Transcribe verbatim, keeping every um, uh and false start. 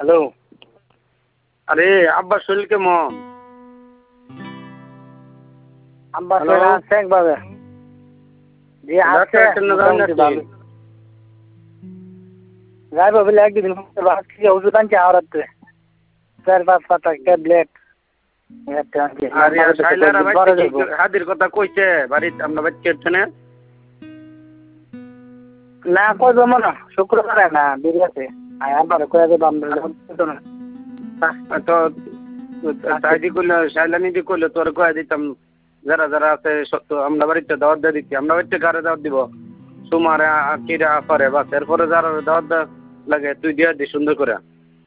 Hello. আরে আব্বা শরীর কেমন? আব্বা শরীর আছে একভাবে। জি আছে মোটামুটি ভালো। যাইব বলে একদিন ভাবছি ওষুধ আনছি আওরাতে চার পাঁচ পাতা ট্যাবলেট হাদির কথা কইছে বাড়িতে আমরা বাচ্চা না না কই জমা না শুক্রবারে না বেরিয়েছে আবার কয়ে দেবো আমরা তো সাইদি করলে সাইলানি দি করলে তোর কয়ে দিতাম যারা যারা আছে আমরা বাড়িতে দাওয়াত দিয়ে দিচ্ছি আমরা বাড়িতে কারে দাওয়াত দিব সুমারে কিরা পারে বাস এরপরে যারা দাওয়াত লাগে তুই দিয়ে দি সুন্দর করে